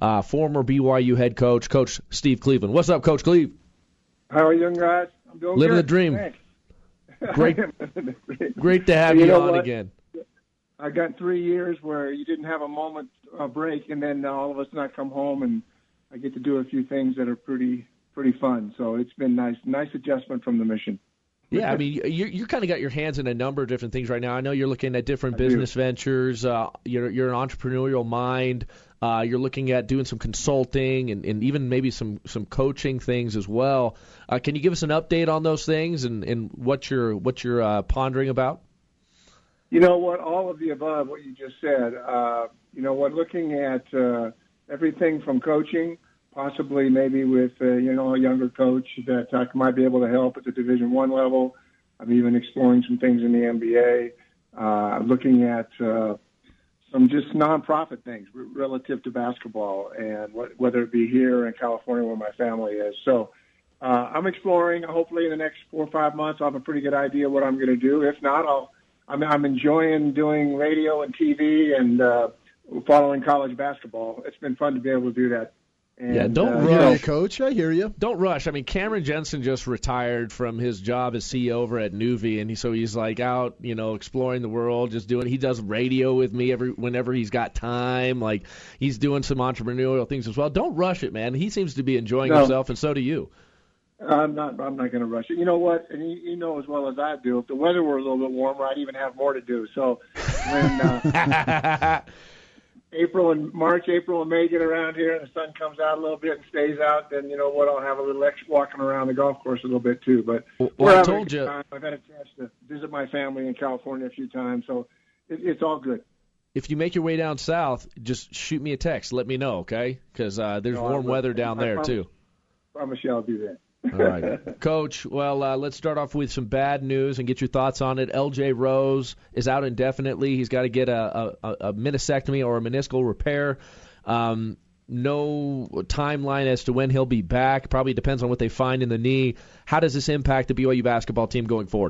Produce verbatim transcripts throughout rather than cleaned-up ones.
uh, former B Y U head coach, Coach Steve Cleveland. What's up, Coach Cleve? How are you guys? I'm doing Living good. the dream. Thanks. Great, great to have you, you, know on what? again. I got three years where you didn't have a moment uh, break, and then all of a sudden I come home and I get to do a few things that are pretty pretty fun. So it's been nice, nice adjustment from the mission. Yeah, I mean, you you kind of got your hands in a number of different things right now. I know you're looking at different I business do. ventures. Uh, you're you're an entrepreneurial mind. Uh, you're looking at doing some consulting and, and even maybe some, some coaching things as well. Uh, can you give us an update on those things and, and what you're what you're uh, pondering about? You know what? All of the above, what you just said. Uh, you know what? Looking at uh, everything from coaching, possibly maybe with uh, you know a younger coach that I might be able to help at the Division One level. I'm even exploring some things in the N B A. Uh, looking at uh, some just nonprofit things r- relative to basketball, and what, whether it be here in California where my family is. So uh, I'm exploring. Hopefully, in the next four or five months, I'll have a pretty good idea what I'm going to do. If not, I'll. I'm, I'm enjoying doing radio and T V and uh, following college basketball. It's been fun to be able to do that. And, yeah, don't uh, rush, you know, Coach. I hear you. Don't rush. I mean, Cameron Jensen just retired from his job as C E O over at Nuvie, and he, so he's like out, you know, exploring the world, just doing. He does radio with me every whenever he's got time. Like he's doing some entrepreneurial things as well. Don't rush it, man. He seems to be enjoying No. himself, and so do you. I'm not. I'm not going to rush it. You know what? And you, you know as well as I do. If the weather were a little bit warmer, I'd even have more to do. So when uh, April and March, April and May get around here, and the sun comes out a little bit and stays out, then you know what? I'll have a little extra walking around the golf course a little bit too. But Well, we're I having a told good you. time. I've had a chance to visit my family in California a few times, so it, it's all good. If you make your way down south, just shoot me a text. Let me know, okay? Because uh, there's No, I warm will. weather down I there, promise. too. Promise you I'll do that. All right. Coach, well, uh, let's start off with some bad news and get your thoughts on it. L J Rose is out indefinitely. He's got to get a, a, a meniscectomy or a meniscal repair. Um, no timeline as to when he'll be back. Probably depends on what they find in the knee. How does this impact the B Y U basketball team going forward?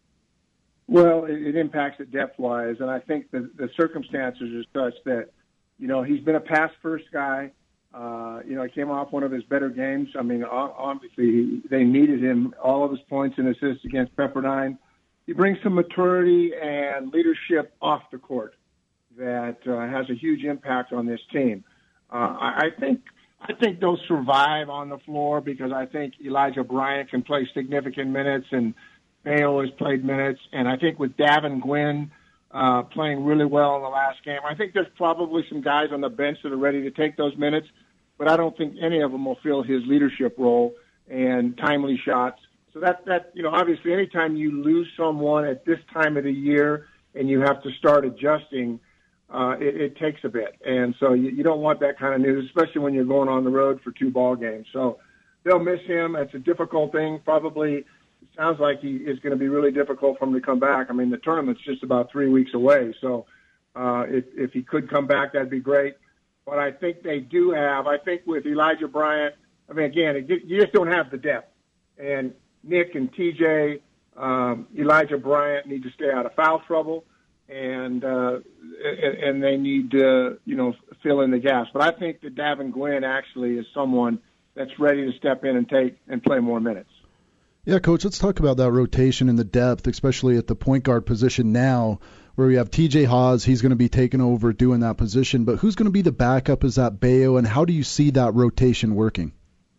Well, it, it impacts it depth-wise, and I think the, the circumstances are such that, you know, he's been a pass-first guy. Uh, you know, he came off one of his better games. I mean, obviously, he, they needed him, all of his points and assists against Pepperdine. He brings some maturity and leadership off the court that uh, has a huge impact on this team. Uh, I, I think I think they'll survive on the floor because I think Elijah Bryant can play significant minutes and Mayo has played minutes. And I think with Davin Gwynn uh, playing really well in the last game, I think there's probably some guys on the bench that are ready to take those minutes, but I don't think any of them will fill his leadership role and timely shots. So that, that you know, obviously anytime you lose someone at this time of the year and you have to start adjusting, uh, it, it takes a bit. And so you, you don't want that kind of news, especially when you're going on the road for two ball games. So they'll miss him. It's a difficult thing. Probably it sounds like he is going to be really difficult for him to come back. I mean, the tournament's just about three weeks away. So uh, if, if he could come back, that'd be great. But I think they do have, I think with Elijah Bryant, I mean, again, you just don't have the depth. And Nick and T J, um, Elijah Bryant need to stay out of foul trouble, and uh, and, and they need to, you know, fill in the gaps. But I think that Davin Gwynn actually is someone that's ready to step in and take and play more minutes. Yeah, Coach, let's talk about that rotation and the depth, especially at the point guard position now, where we have T J Haws. He's going to be taking over doing that position. But who's going to be the backup? Is that Bayo? And how do you see that rotation working?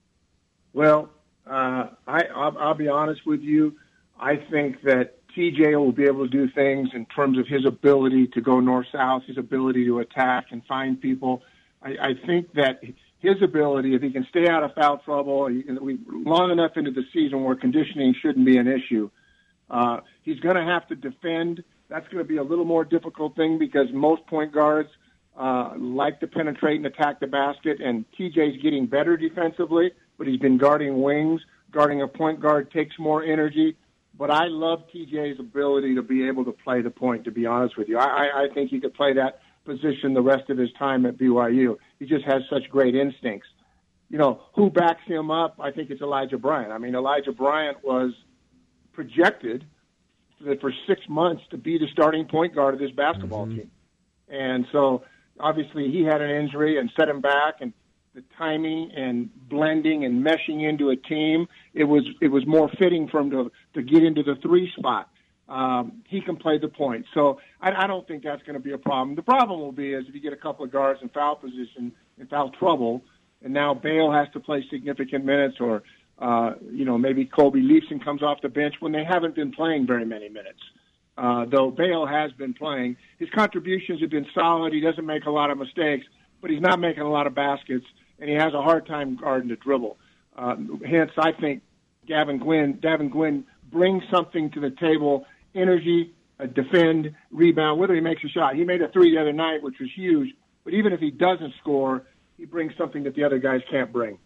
Well, uh, I, I'll, I'll be honest with you. I think that T J will be able to do things in terms of his ability to go north-south, his ability to attack and find people. I, I think that his ability, if he can stay out of foul trouble, he, we, long enough into the season where conditioning shouldn't be an issue, uh, he's going to have to defend. That's going to be a little more difficult thing because most point guards uh, like to penetrate and attack the basket, and T J's getting better defensively, but he's been guarding wings. Guarding a point guard takes more energy. But I love T J's ability to be able to play the point, to be honest with you. I, I think he could play that position the rest of his time at B Y U. He just has such great instincts. You know, who backs him up? I think it's Elijah Bryant. I mean, Elijah Bryant was projected for six months to be the starting point guard of this basketball mm-hmm. team. And so obviously he had an injury and set him back, and the timing and blending and meshing into a team, it was it was more fitting for him to to get into the three spot. Um, he can play the point, so I, I don't think that's going to be a problem. The problem will be is if you get a couple of guards in foul position, in foul trouble, and now Bale has to play significant minutes, or uh, you know maybe Kobe Leafson comes off the bench when they haven't been playing very many minutes. Uh, though Bale has been playing, his contributions have been solid. He doesn't make a lot of mistakes, but he's not making a lot of baskets, and he has a hard time guarding the dribble. Uh, hence, I think Gavin Gwynn, Gavin Gwynn brings something to the table: energy, a defend, rebound. Whether he makes a shot, he made a three the other night, which was huge. But even if he doesn't score, he brings something that the other guys can't bring.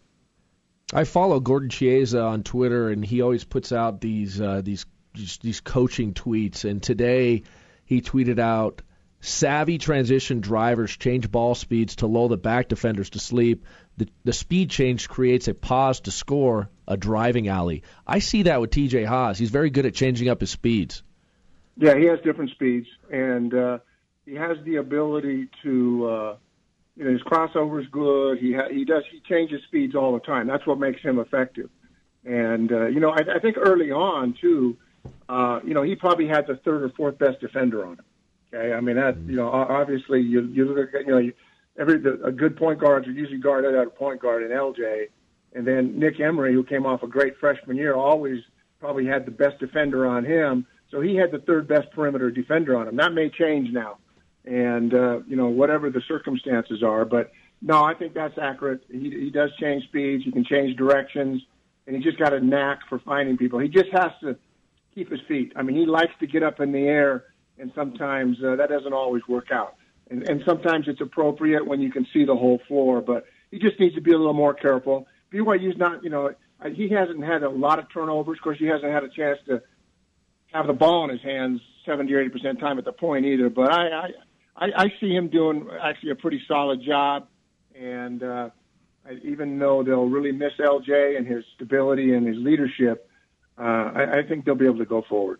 I follow Gordon Chiesa on Twitter, and he always puts out these uh, these these coaching tweets. And today he tweeted out, savvy transition drivers change ball speeds to lull the back defenders to sleep. The, the speed change creates a pause to score a driving alley. I see that with T J Haas. He's very good at changing up his speeds. Yeah, he has different speeds, and uh, he has the ability to, uh, you know, his crossover is good. He ha- he does he changes speeds all the time. That's what makes him effective. And uh, you know, I, I think early on too, uh, you know, he probably had the third or fourth best defender on him. Okay, I mean that you know obviously you you look at you know you, every the, a good point guards are usually guarded at a point guard in L J, and then Nick Emery, who came off a great freshman year, always probably had the best defender on him. So he had the third best perimeter defender on him. That may change now, and uh, you know whatever the circumstances are. But no, I think that's accurate. He he does change speeds. He can change directions, and he just got a knack for finding people. He just has to keep his feet. I mean, he likes to get up in the air. And sometimes uh, that doesn't always work out. And, and sometimes it's appropriate when you can see the whole floor, but he just needs to be a little more careful. B Y U's not, you know, he hasn't had a lot of turnovers. Of course, he hasn't had a chance to have the ball in his hands seventy or eighty percent time at the point either. But I, I, I see him doing actually a pretty solid job. And uh, even though they'll really miss L J and his stability and his leadership, uh, I, I think they'll be able to go forward.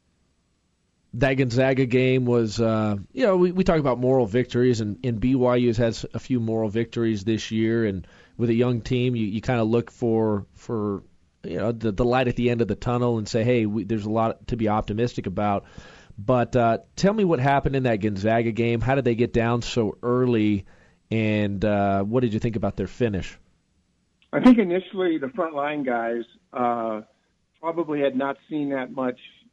That Gonzaga game was, uh, you know, we, we talk about moral victories, and, and B Y U has had a few moral victories this year. And with a young team, you, you kind of look for, for you know, the, the light at the end of the tunnel and say, hey, we, there's a lot to be optimistic about. But uh, tell me what happened in that Gonzaga game. How did they get down so early, and uh, what did you think about their finish? I think initially the front line guys uh, probably had not seen that much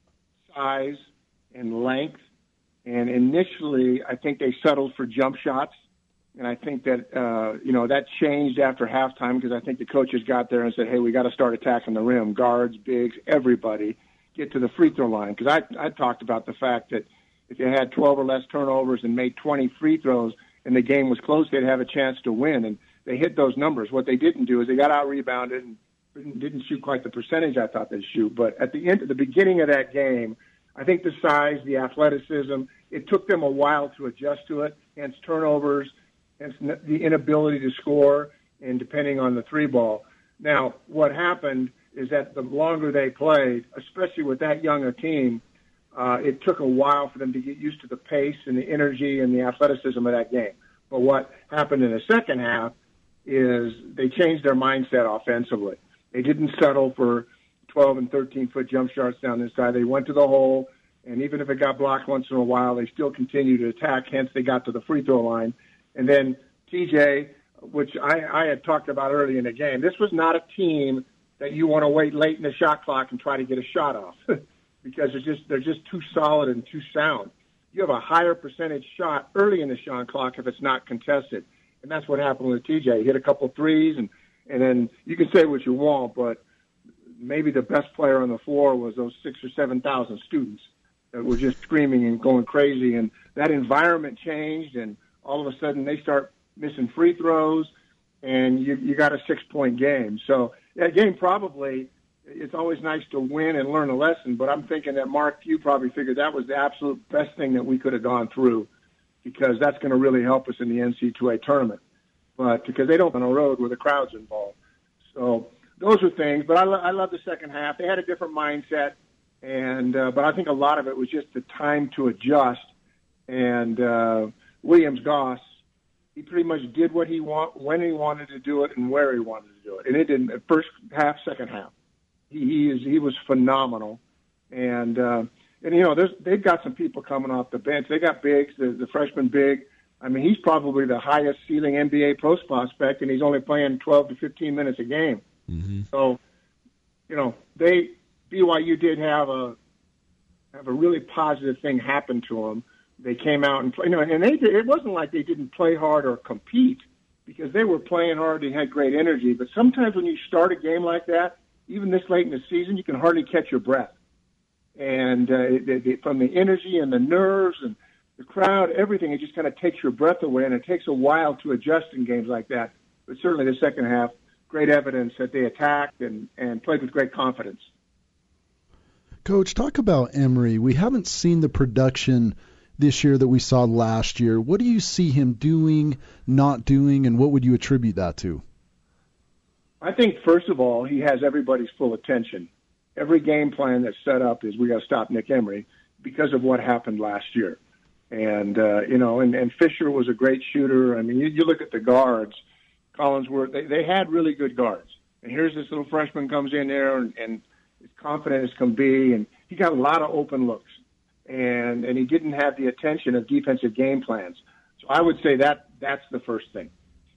size and length, and initially I think they settled for jump shots, and I think that uh, you know that changed after halftime because I think the coaches got there and said, hey, we got to start attacking the rim, guards, bigs, everybody get to the free throw line, because I, I talked about the fact that if you had twelve or less turnovers and made twenty free throws and the game was close, they'd have a chance to win, and they hit those numbers. What they didn't do is they got out rebounded and didn't shoot quite the percentage I thought they'd shoot, but at the end, at the beginning of that game, I think the size, the athleticism, it took them a while to adjust to it, hence turnovers, hence the inability to score, and depending on the three ball. Now, what happened is that the longer they played, especially with that young a team, uh, it took a while for them to get used to the pace and the energy and the athleticism of that game. But what happened in the second half is they changed their mindset offensively. They didn't settle for twelve and thirteen foot jump shots down inside. They went to the hole, and even if it got blocked once in a while, they still continued to attack. Hence, they got to the free throw line. And then T J, which I, I had talked about early in the game, this was not a team that you want to wait late in the shot clock and try to get a shot off because they're just they're just too solid and too sound. You have a higher percentage shot early in the shot clock if it's not contested, and that's what happened with T J. He hit a couple threes, and and then you can say what you want, but maybe the best player on the floor was those six or seven thousand students that were just screaming and going crazy. And that environment changed, and all of a sudden they start missing free throws, and you, you got a six-point game. So that game probably, it's always nice to win and learn a lesson, but I'm thinking that Mark Few probably figured that was the absolute best thing that we could have gone through, because that's going to really help us in the N C double A tournament. But because they don't on a road where the crowd's involved. So those are things, but I, lo- I love the second half. They had a different mindset, and uh, but I think a lot of it was just the time to adjust. And uh, Williams Goss, He pretty much did what he want, when he wanted to do it, and where he wanted to do it. And it didn't. First half, second half, he he, is, he was phenomenal. And uh, and you know, there's they've got some people coming off the bench. They got bigs, the, the freshman big. I mean, he's probably the highest ceiling N B A post prospect, and he's only playing twelve to fifteen minutes a game. Mm-hmm. So, you know, they B Y U did have a have a really positive thing happen to them. They came out and played, you know, and they did, it wasn't like they didn't play hard or compete, because they were playing hard. They had great energy. But sometimes when you start a game like that, even this late in the season, you can hardly catch your breath. And uh, it, it, from the energy and the nerves and the crowd, everything, it just kind of takes your breath away, and it takes a while to adjust in games like that. But certainly the second half, great evidence that they attacked and, and played with great confidence. Coach, talk about Emory. We haven't seen the production this year that we saw last year. What do you see him doing, not doing, and what would you attribute that to? I think, first of all, he has everybody's full attention. Every game plan that's set up is we got to stop Nick Emory because of what happened last year. And, uh, you know, and, and Fisher was a great shooter. I mean, you, you look at the guards, Collinsworth, they, they had really good guards. And here's this little freshman comes in there and, and as confident as can be, and he got a lot of open looks. And and he didn't have the attention of defensive game plans. So I would say that that's the first thing.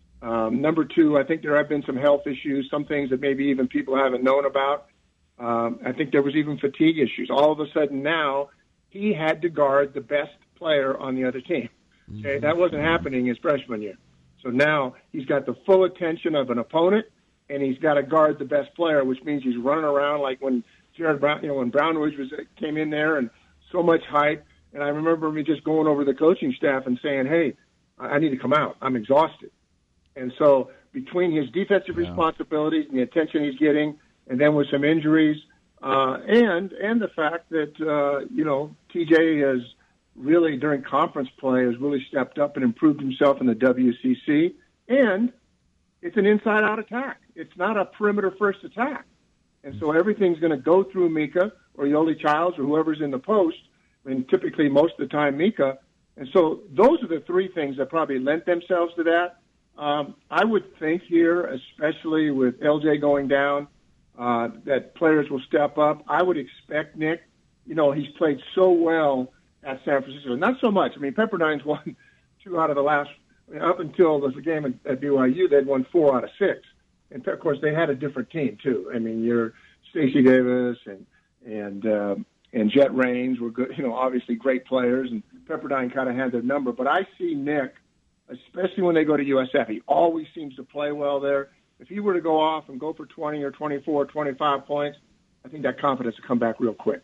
Um, number two, I think there have been some health issues, some things that maybe even people haven't known about. Um, I think there was even fatigue issues. All of a sudden now he had to guard the best player on the other team. Okay, mm-hmm. That wasn't happening his freshman year. So now he's got the full attention of an opponent, and he's got to guard the best player, which means he's running around like when Jared Brown, you know, when Brownridge was came in there and so much hype. And I remember me just going over the coaching staff and saying, hey, I need to come out. I'm exhausted. And so between his defensive yeah. responsibilities and the attention he's getting, and then with some injuries, uh, and and the fact that, uh, you know, T J has really, during conference play, has really stepped up and improved himself in the W C C. And it's an inside-out attack. It's not a perimeter-first attack. And so everything's going to go through Mika or Yoli Childs or whoever's in the post, I mean, typically most of the time Mika. And so those are the three things that probably lent themselves to that. Um, I would think here, especially with L J going down, uh, that players will step up. I would expect Nick, you know, he's played so well at San Francisco. Not so much. I mean, Pepperdine's won two out of the last, I mean, up until the game at, at B Y U, they'd won four out of six. And, of course, they had a different team, too. I mean, you're Stacey Davis and and uh, and Jet Raines were good, you know, obviously great players, and Pepperdine kind of had their number. But I see Nick, especially when they go to U S F, he always seems to play well there. If he were to go off and go for twenty or twenty-four, twenty-five points, I think that confidence would come back real quick.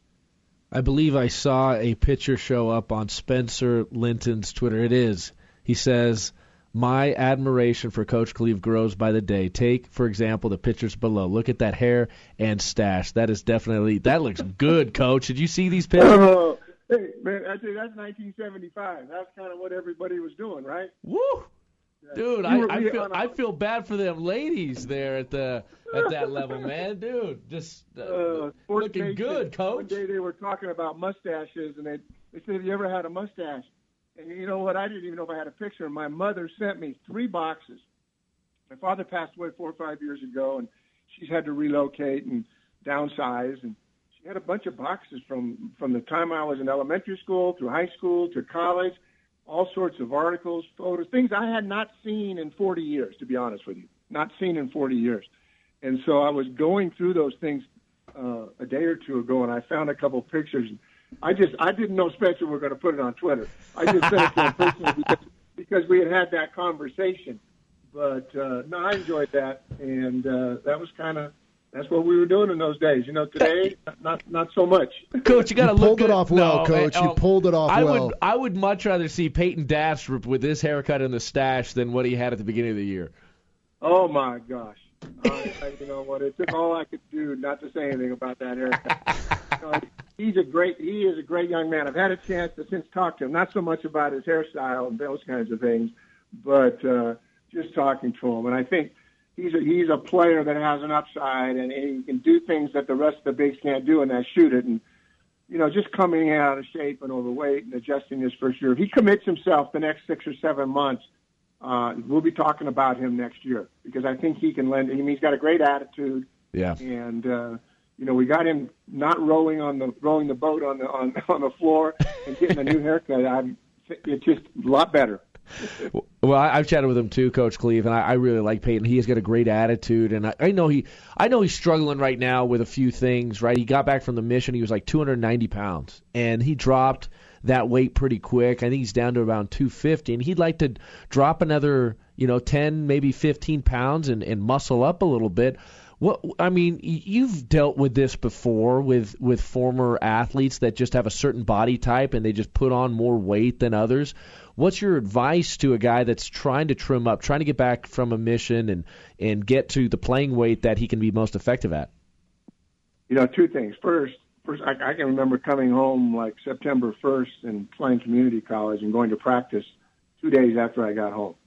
I believe I saw a picture show up on Spencer Linton's Twitter. It is. He says, my admiration for Coach Cleve grows by the day. Take, for example, the pictures below. Look at that hair and stash. That is definitely, that looks good, Coach. Did you see these pictures? Oh, hey, man, I tell you, that's nineteen seventy-five. That's kind of what everybody was doing, right? Woo! Dude, I, I feel I feel bad for them ladies there at the at that level, man. Dude, just uh, uh, looking good, Coach. One day they were talking about mustaches, and they they said, "Have you ever had a mustache?" And you know what? I didn't even know if I had a picture. My mother sent me three boxes. My father passed away four or five years ago, and she's had to relocate and downsize. And she had a bunch of boxes from, from the time I was in elementary school through high school to college, all sorts of articles, photos, things I had not seen in forty years, to be honest with you. Not seen in forty years. And so I was going through those things uh, a day or two ago, and I found a couple of pictures. I just I didn't know Spencer were going to put it on Twitter. I just sent it to him personally because, because we had had that conversation. But uh, no, I enjoyed that, and uh, that was kind of that's what we were doing in those days. You know, today not not so much. Coach, you got to look pulled good. it off well, no, Coach. Man, you oh, pulled it off I well. would I would much rather see Peyton Dastrup with his haircut and the stash than what he had at the beginning of the year. Oh my gosh! I, I, you know what? It took all I could do not to say anything about that haircut. You know, he's a great. He is a great young man. I've had a chance to since talk to him, not so much about his hairstyle and those kinds of things, but uh, just talking to him. And I think he's a, he's a player that has an upside, and he can do things that the rest of the bigs can't do, and that's shoot it. And you know, just coming out of shape and overweight and adjusting his first year, if he commits himself the next six or seven months uh, we'll be talking about him next year because I think he can lend. I mean, he's got a great attitude. Yeah. And uh, you know, we got him not rolling on the rolling the boat on the on on the floor and getting a new haircut. I'm, it's just a lot better. Well, I, I've chatted with him too, Coach Cleve, and I, I really like Peyton. He's got a great attitude, and I, I know he, I know he's struggling right now with a few things. Right, he got back from the mission. He was like two hundred ninety pounds, and he dropped that weight pretty quick. I think he's down to around two fifty, and he'd like to drop another, you know, ten, maybe fifteen pounds and, and muscle up a little bit. What I mean, you've dealt with this before with, with former athletes that just have a certain body type and they just put on more weight than others. What's your advice to a guy that's trying to trim up, trying to get back from a mission and, and get to the playing weight that he can be most effective at? You know, two things. First, first I, I can remember coming home like September first and playing community college and going to practice two days after I got home.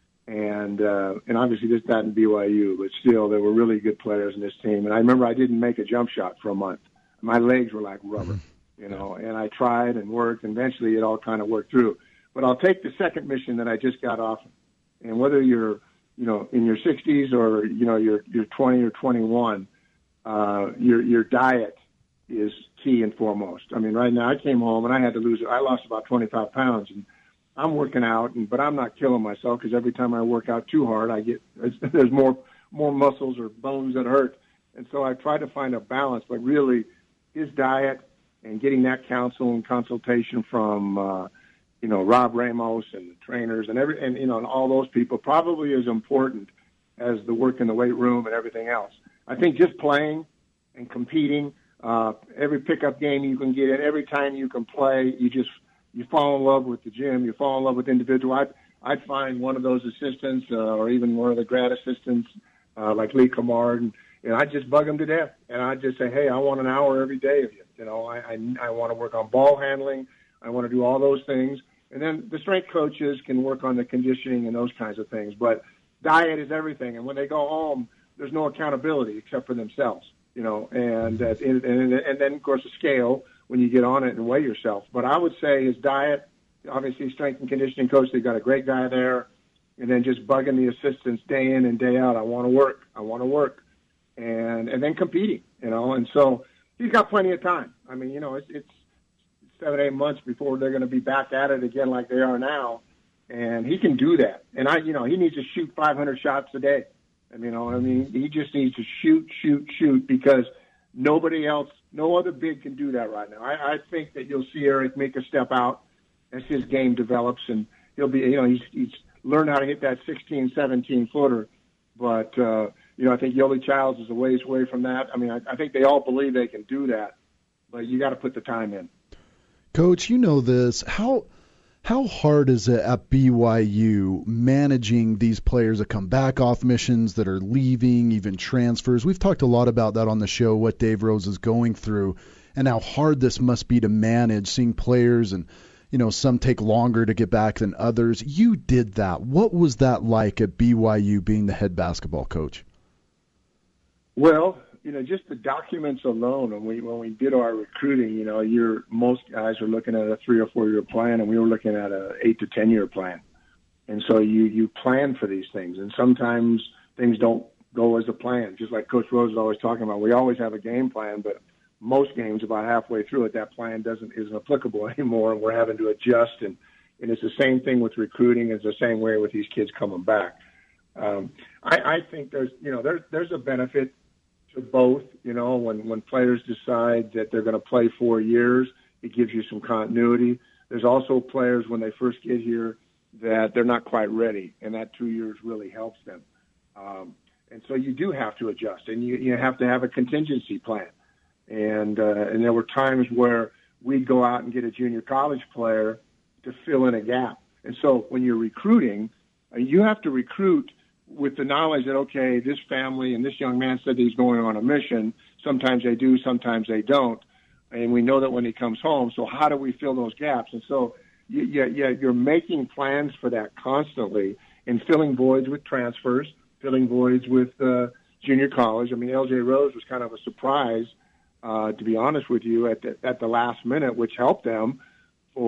And uh, and obviously this not in B Y U, but still there were really good players in this team. And I remember I didn't make a jump shot for a month. My legs were like rubber, you know. And I tried and worked, and eventually it all kind of worked through. But I'll take the second mission that I just got off. And whether you're, you know, in your sixties or you know you're you're twenty or twenty-one, uh, your your diet is key and foremost. I mean, right now I came home and I had to lose. I lost about twenty-five pounds. And I'm working out, and, but I'm not killing myself because every time I work out too hard, I get there's more more muscles or bones that hurt, and so I try to find a balance. But really, his diet and getting that counsel and consultation from uh, you know Rob Ramos and the trainers and every and you know and all those people probably as important as the work in the weight room and everything else. I think just playing and competing, uh, every pickup game you can get in, every time you can play, you just you fall in love with the gym, you fall in love with the individual. I'd, I'd find one of those assistants uh, or even one of the grad assistants uh, like Lee Kamard, and, and I'd just bug them to death. And I'd just say, hey, I want an hour every day of you. You know, I, I, I want to work on ball handling. I want to do all those things. And then the strength coaches can work on the conditioning and those kinds of things. But diet is everything. And when they go home, there's no accountability except for themselves, you know, and, uh, and, and, and then, of course, the scale when you get on it and weigh yourself. But I would say his diet, obviously strength and conditioning coach, they've got a great guy there, and then just bugging the assistants day in and day out. I want to work. I want to work. And and then competing, you know. And so he's got plenty of time. I mean, you know, it's, it's seven, eight months before they're going to be back at it again like they are now. And he can do that. And, I, you know, he needs to shoot five hundred shots a day. And, you know, I mean, he just needs to shoot, shoot, shoot because nobody else, no other big can do that right now. I, I think that you'll see Eric make a step out as his game develops, and he'll be, you know, he's, he's learned how to hit that sixteen, seventeen footer. But, uh, you know, I think Yoli Childs is a ways away from that. I mean, I, I think they all believe they can do that, but you got to put the time in. Coach, you know this. How how hard is it at B Y U managing these players that come back off missions, that are leaving, even transfers? We've talked a lot about that on the show, what Dave Rose is going through, and how hard this must be to manage, seeing players and, you know, some take longer to get back than others. You did that. What was that like at B Y U being the head basketball coach? Well, you know, just the documents alone, when we when we did our recruiting, you know, you're, most guys are looking at a three or four year plan, and we were looking at a eight to ten year plan. And so you you plan for these things, and sometimes things don't go as a plan. Just like Coach Rose is always talking about, we always have a game plan, but most games about halfway through it, that plan doesn't isn't applicable anymore, and we're having to adjust. And and it's the same thing with recruiting. It's the same way with these kids coming back. Um, I, I think there's you know there's there's a benefit to both. You know, when, when players decide that they're going to play four years, it gives you some continuity. There's also players when they first get here that they're not quite ready, and that two years really helps them. Um, and so you do have to adjust, and you, you have to have a contingency plan. And uh, and there were times where we'd go out and get a junior college player to fill in a gap. And so when you're recruiting, uh, you have to recruit with the knowledge that, okay, this family and this young man said that he's going on a mission. Sometimes they do, sometimes they don't. And we know that when he comes home, so how do we fill those gaps? And so you, you, you're making plans for that constantly and filling voids with transfers, filling voids with uh, junior college. I mean, L J Rose was kind of a surprise, uh, to be honest with you, at the, at the last minute, which helped them for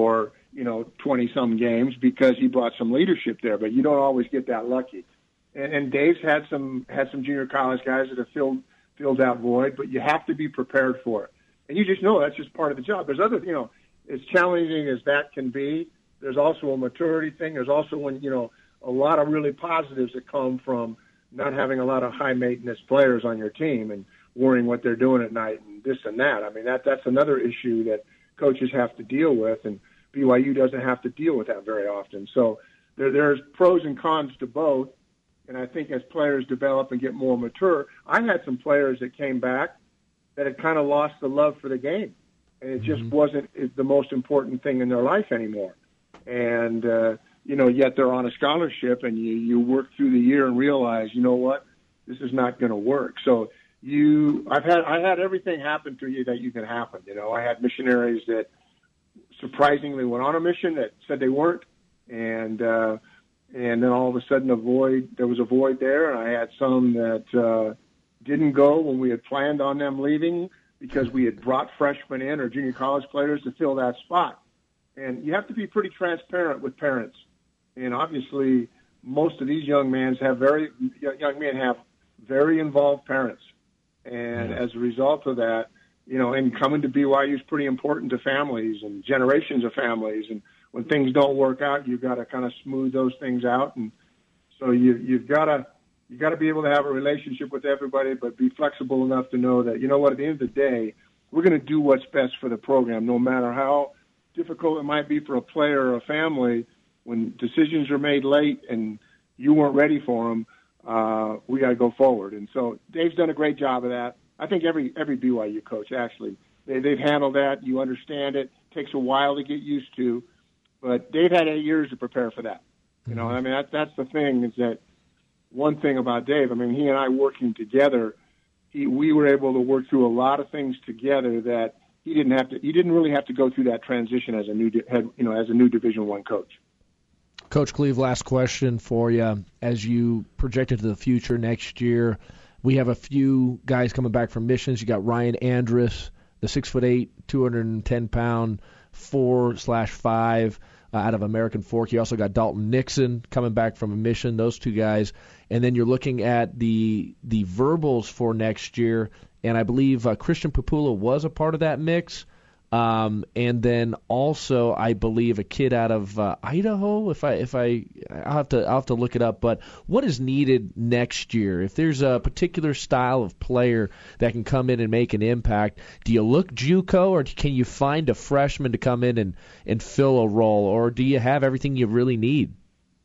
you know, twenty-some games because he brought some leadership there. But you don't always get that lucky. And, and Dave's had some had some junior college guys that have filled filled that void, but you have to be prepared for it. And you just know that's just part of the job. There's other, you know, as challenging as that can be, there's also a maturity thing. There's also, when you know, a lot of really positives that come from not having a lot of high-maintenance players on your team and worrying what they're doing at night and this and that. I mean, that that's another issue that coaches have to deal with, and B Y U doesn't have to deal with that very often. So there, there's pros and cons to both, and I think as players develop and get more mature, I had some players that came back that had kind of lost the love for the game, and it just mm-hmm. wasn't the most important thing in their life anymore. And, uh, you know, yet they're on a scholarship, and you, you work through the year and realize, you know what, this is not going to work. So you, I've had, I had everything happen to you that you can happen. You know, I had missionaries that surprisingly went on a mission that said they weren't, and uh, and then all of a sudden a void, there was a void there, and I had some that uh, didn't go when we had planned on them leaving because we had brought freshmen in or junior college players to fill that spot. And you have to be pretty transparent with parents. And obviously, most of these young men have very young men have very involved parents, and yeah. as a result of that, you know, and coming to B Y U is pretty important to families and generations of families. And when things don't work out, you've got to kind of smooth those things out. And so you you've got to you got to be able to have a relationship with everybody, but be flexible enough to know that, you know what, at the end of the day, we're going to do what's best for the program, no matter how difficult it might be for a player or a family. When decisions are made late and you weren't ready for them, uh, we got to go forward. And so Dave's done a great job of that. I think every every B Y U coach, actually, they, they've handled that. You understand it. It takes a while to get used to, but Dave had eight years to prepare for that. You know, I mean, that, that's the thing, is that one thing about Dave, I mean, he and I working together, he, we were able to work through a lot of things together that he didn't have to. He didn't really have to go through that transition as a new head, you know, as a new Division One coach. Coach Cleve, last question for you. As you project into the future next year, we have a few guys coming back from missions. You got Ryan Andrus, the six foot eight, two hundred ten pound, four slash five uh, out of American Fork. You also got Dalton Nixon coming back from a mission. Those two guys, and then you're looking at the the verbals for next year. And I believe uh, Christian Papula was a part of that mix. Um, and then also, I believe a kid out of uh, Idaho. If I, if I, I'll have to, I'll have to look it up. But what is needed next year? If there's a particular style of player that can come in and make an impact, do you look JUCO, or can you find a freshman to come in and, and fill a role, or do you have everything you really need?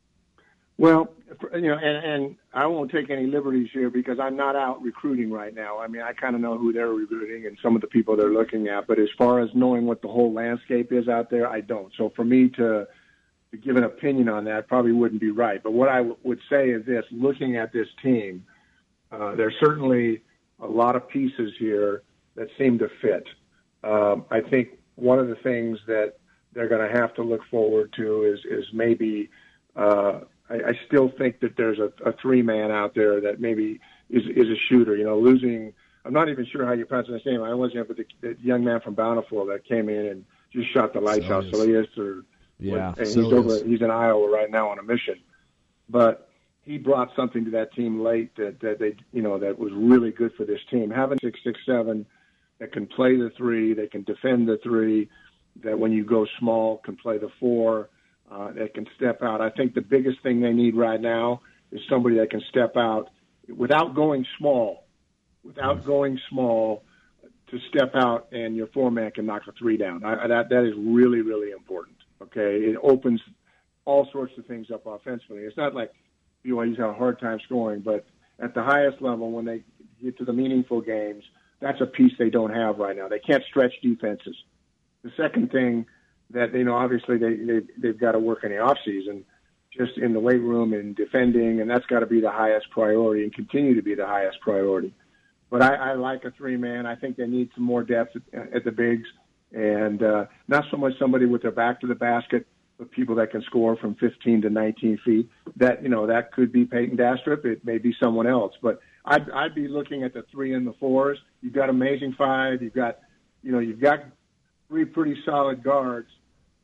Well, you know, and, and I won't take any liberties here because I'm not out recruiting right now. I mean, I kind of know who they're recruiting and some of the people they're looking at, but as far as knowing what the whole landscape is out there, I don't. So for me to to give an opinion on that probably wouldn't be right. But what I w- would say is this: looking at this team, uh, there's certainly a lot of pieces here that seem to fit. Um, I think one of the things that they're going to have to look forward to is is maybe. Uh, I, I still think that there's a, a three-man out there that maybe is is a shooter. You know, losing. I'm not even sure how you pronounce his name. I always have the, the young man from Bountiful that came in and just shot the lights out. Solis, or yeah, what, and he's over. He's in Iowa right now on a mission, but he brought something to that team late that that they you know that was really good for this team. Having six six seven that can play the three, they can defend the three, that when you go small can play the four. Uh, that can step out. I think the biggest thing they need right now is somebody that can step out without going small, without going small to step out and your four-man can knock a three down. I, that that is really, really important, okay? It opens all sorts of things up offensively. It's not like B Y U's have a hard time scoring, but at the highest level, when they get to the meaningful games, that's a piece they don't have right now. They can't stretch defenses. The second thing that, you know, obviously they, they, they've got to work in the off season, just in the weight room and defending, and that's got to be the highest priority and continue to be the highest priority. But I, I like a three-man. I think they need some more depth at, at the bigs, and uh, not so much somebody with their back to the basket, but people that can score from fifteen to nineteen feet. That, you know, that could be Peyton Dastrup. It may be someone else. But I'd, I'd be looking at the three and the fours. You've got amazing five. You've got, you know, you've got three pretty solid guards.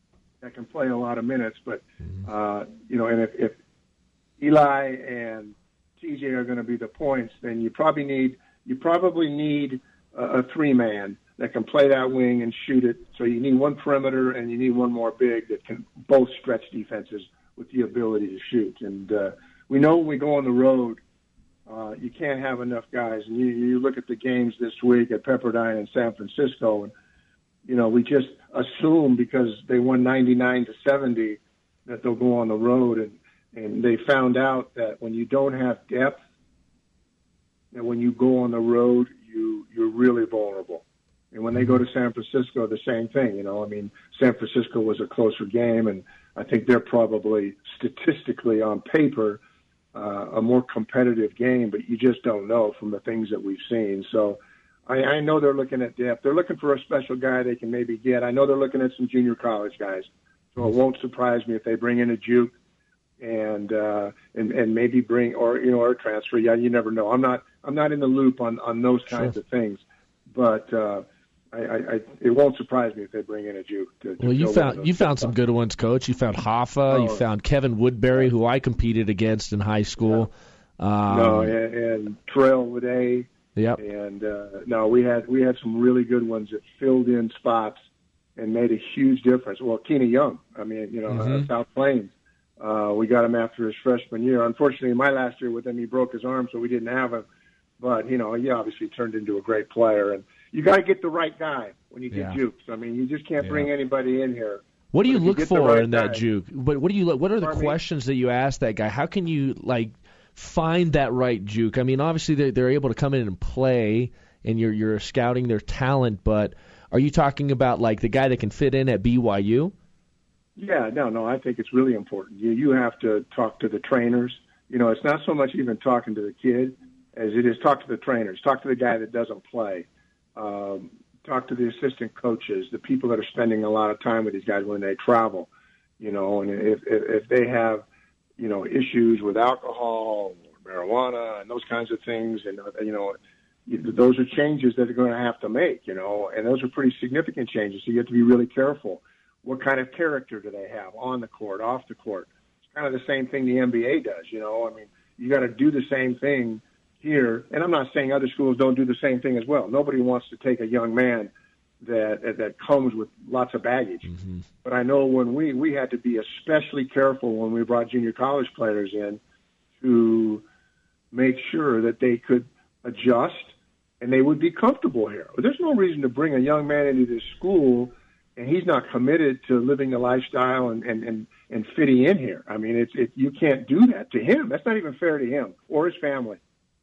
that can play a lot of minutes. But uh, you know, and if, if Eli and T J are going to be the points, then you probably need you probably need a, a three man that can play that wing and shoot it. So you need one perimeter and you need one more big that can both stretch defenses with the ability to shoot. And uh, we know when we go on the road, uh, you can't have enough guys. And you, you look at the games this week at Pepperdine and San Francisco, and you know we just assume because they won ninety-nine to seventy that they'll go on the road. And and they found out that when you don't have depth, that when you go on the road, you you're really vulnerable. And when they go to San Francisco, the same thing. You know, I mean, San Francisco was a closer game, and I think they're probably statistically on paper uh, a more competitive game, but you just don't know from the things that we've seen. So I, I know they're looking at depth. They're looking for a special guy they can maybe get. I know they're looking at some junior college guys. So it won't surprise me if they bring in a Juke and uh, and and maybe bring or you know or a transfer. Yeah, you never know. I'm not I'm not in the loop on on those kinds sure. of things, but. Uh, I, I, it won't surprise me if they bring in a Juke. To, to well, you found you found some good ones, Coach. You found Hoffa. Oh, you found Kevin Woodbury, who I competed against in high school. Yeah. Um, no, and, and Terrell Woday. Yep. And uh, no, we had we had some really good ones that filled in spots and made a huge difference. Well, Keena Young. I mean, you know, mm-hmm. uh, South Plains. Uh, we got him after his freshman year. Unfortunately, my last year with him, he broke his arm, so we didn't have him. But you know, he obviously turned into a great player. And you got to get the right guy when you get yeah. Jukes. I mean, you just can't yeah. bring anybody in here. What do you look you for right in that guy, Juke? But what do you look? What are the questions that you ask that guy? How can you like find that right Juke? I mean, obviously they're, they're able to come in and play, and you're you're scouting their talent. But are you talking about like the guy that can fit in at B Y U? Yeah, no, no. I think it's really important. You you have to talk to the trainers. You know, it's not so much even talking to the kid as it is talk to the trainers. Talk to the guy that doesn't play. Um, talk to the assistant coaches, the people that are spending a lot of time with these guys when they travel, you know, and if, if, if they have, you know, issues with alcohol or marijuana and those kinds of things, and, you know, those are changes that they're going to have to make, you know, and those are pretty significant changes. So you have to be really careful. What kind of character do they have on the court, off the court? It's kind of the same thing the N B A does, you know. I mean, you got to do the same thing here, and I'm not saying other schools don't do the same thing as well. Nobody wants to take a young man that that comes with lots of baggage. Mm-hmm. But I know when we, we had to be especially careful when we brought junior college players in to make sure that they could adjust and they would be comfortable here. There's no reason to bring a young man into this school and he's not committed to living the lifestyle and, and, and, and fitting in here. I mean, it's it, you can't do that to him. That's not even fair to him or his family.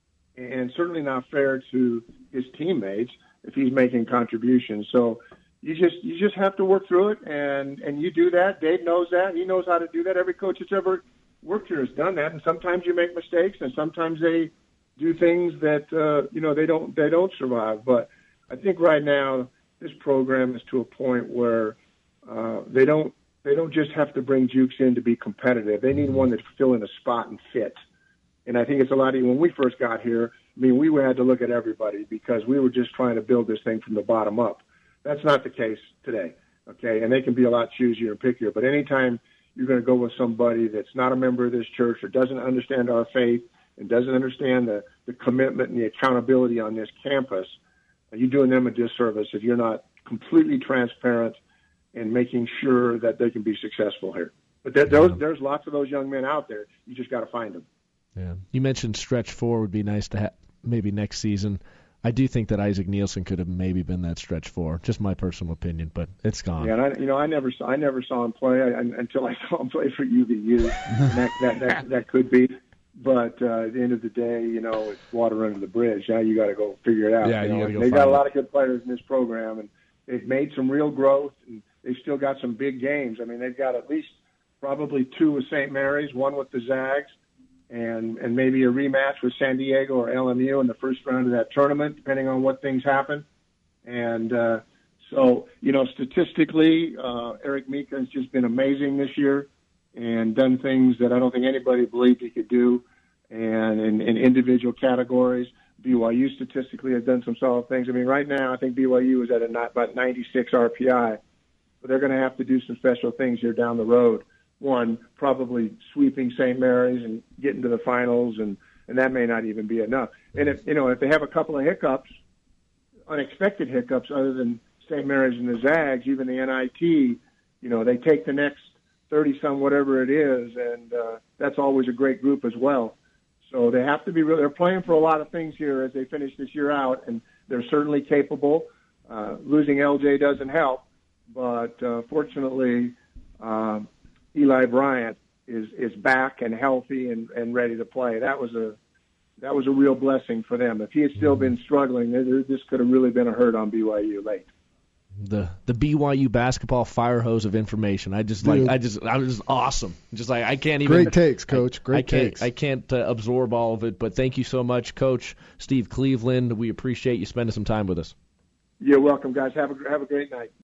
And certainly not fair to his teammates if he's making contributions. So you just you just have to work through it, and, and you do that. Dave knows that. He knows how to do that. Every coach that's ever worked here has done that. And sometimes you make mistakes, and sometimes they do things that uh, you know they don't they don't survive. But I think right now this program is to a point where uh, they don't they don't just have to bring Jukes in to be competitive. They need one that's fill in a spot and fit. And I think it's a lot of, when we first got here, I mean, we had to look at everybody because we were just trying to build this thing from the bottom up. That's not the case today, okay? And they can be a lot choosier and pickier. But anytime you're going to go with somebody that's not a member of this church or doesn't understand our faith and doesn't understand the, the commitment and the accountability on this campus, you're doing them a disservice if you're not completely transparent and making sure that they can be successful here. But there, those, there's lots of those young men out there. You just got to find them. Yeah, you mentioned stretch four would be nice to have maybe next season. I do think that Isaac Nielsen could have maybe been that stretch four. Just my personal opinion, but it's gone. Yeah, and I, you know, I never saw I never saw him play I, until I saw him play for U V U. And that, that that that could be, but uh, at the end of the day, you know, it's water under the bridge. Now you got to go figure it out. Yeah, you, you know? got They got a it. lot of good players in this program, and they've made some real growth, and they've still got some big games. I mean, they've got at least probably two with Saint Mary's, one with the Zags. And, and maybe a rematch with San Diego or L M U in the first round of that tournament, depending on what things happen. And uh, so, you know, statistically, uh, Eric Mika has just been amazing this year and done things that I don't think anybody believed he could do. And in, in individual categories, B Y U statistically has done some solid things. I mean, right now, I think B Y U is at a not, about ninety-six R P I. but they're going to have to do some special things here down the road. One, probably sweeping Saint Mary's and getting to the finals, and, and that may not even be enough. And if you know if they have a couple of hiccups, unexpected hiccups, other than Saint Mary's and the Zags, even the N I T, you know, they take the next thirty-some, whatever it is, and uh, that's always a great group as well. So they have to be really, they're playing for a lot of things here as they finish this year out, and they're certainly capable. Uh, losing L J doesn't help, but uh, fortunately, uh, Eli Bryant is, is back and healthy and, and ready to play. That was a that was a real blessing for them. If he had still been struggling, this could have really been a hurt on B Y U late. The the B Y U basketball fire hose of information. I just like Dude. I just I'm just awesome. Just like I can't even. Great takes, Coach. Great I, I can't, takes. I can't uh, absorb all of it, but thank you so much, Coach Steve Cleveland. We appreciate you spending some time with us. You're welcome, guys. Have a have a great night.